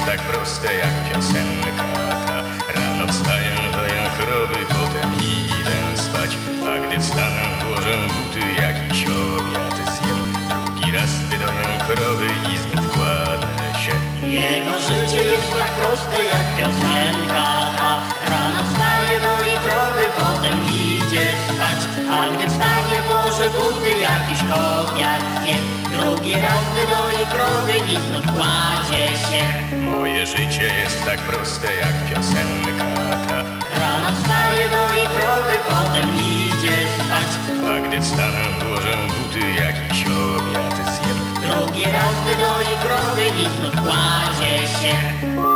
tak proste jak piosenka ta. Rano wstaję, doję krowy, potem idę spać. A gdy wstanę, włożę buty, jakiś obiad zjem. Drugi raz wydoję krowy i znów kładę się. Jego życie jest tak proste jak piosenka ta. Rano wstaje, doi krowy, potem idzie spać. A gdy wstanie, włoży buty, jakiś obiad zje. Drugi raz wydoi krowy i znów kładzie się. Moje życie jest tak proste jak piosenka ta. Rano wstaje, doi krowy, potem idzie spać. A gdy wstanę, włożę buty, jakiś obiad zjem. Drugi raz wydoi krowy i znów kładzie się.